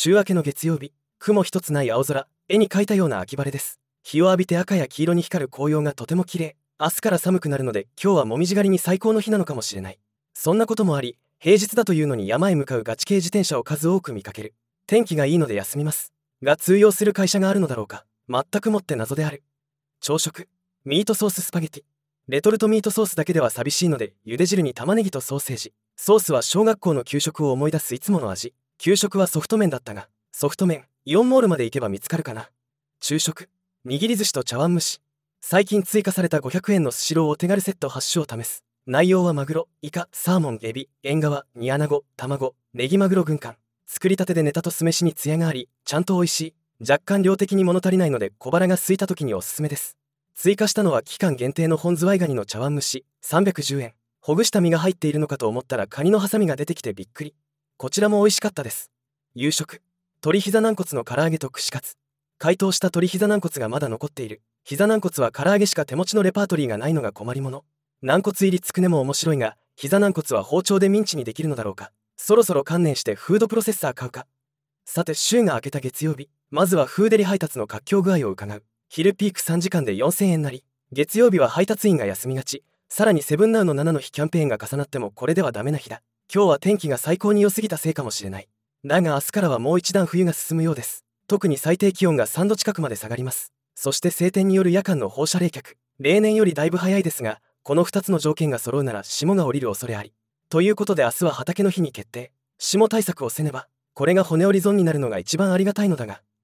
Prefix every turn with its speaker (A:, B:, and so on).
A: 週明けの月曜日、雲一つない青空、絵に描いたような秋晴れです。日を浴びて赤や黄色に光る紅葉がとても綺麗。明日から寒くなるので、今日はもみじ狩りに最高の日なのかもしれない。そんなこともあり、平日だというのに山へ向かうガチ系自転車を数多く見かける。天気がいいので休みます。が通用する会社があるのだろうか。全くもって謎である。朝食、ミートソーススパゲティ。レトルトミートソースだけでは寂しいので、茹で汁に玉ねぎとソーセージ。ソースは小学校の給食を思い出すいつもの味。給食はソフト麺だったが、ソフト麺、イオンモールまで行けば見つかるかな。昼食、握り寿司と茶碗蒸し。最近追加された500円のスシローお手軽セット8種を試す。内容はマグロ、イカ、サーモン、エビ、エンガワ、煮穴子、卵、ネギマグロ軍艦。作りたてでネタと酢飯にツヤがあり、ちゃんと美味しい。若干量的に物足りないので小腹が空いた時におすすめです。追加したのは期間限定の本ズワイガニの茶碗蒸し、310円。ほぐした身が入っているのかと思ったらカニのハサミが出てきてびっくり。こちらも美味しかったです。夕食、鶏膝軟骨の唐揚げと串カツ。解凍した鶏膝軟骨がまだ残っている。膝軟骨は唐揚げしか手持ちのレパートリーがないのが困りもの。軟骨入りつくねも面白いが、膝軟骨は包丁でミンチにできるのだろうか。そろそろ観念してフードプロセッサー買うか。さて週が明けた月曜日、まずはフーデリ配達の活況具合を伺う。昼ピーク3時間で4000円なり。月曜日は配達員が休みがち。さらにセブンナウの7の日キャンペーンが重なってもこれではダメな日だ。今日は天気が最高に良すぎたせいかもしれない。だが明日からはもう一段冬が進むようです。特に最低気温が3度近くまで下がります。そして晴天による夜間の放射冷却、例年よりだいぶ早いですが、この2つの条件が揃うなら霜が降りる恐れあり。ということで明日は畑の日に決定。霜対策をせねば。これが骨折り損になるのが一番ありがたいのだが、